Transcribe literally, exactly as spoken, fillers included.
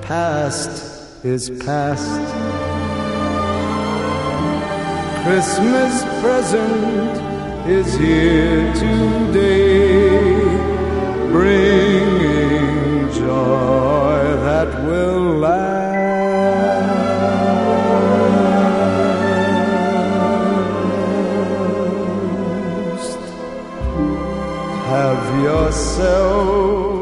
past is past. Christmas present is here today, bringing joy that will last. Have yourself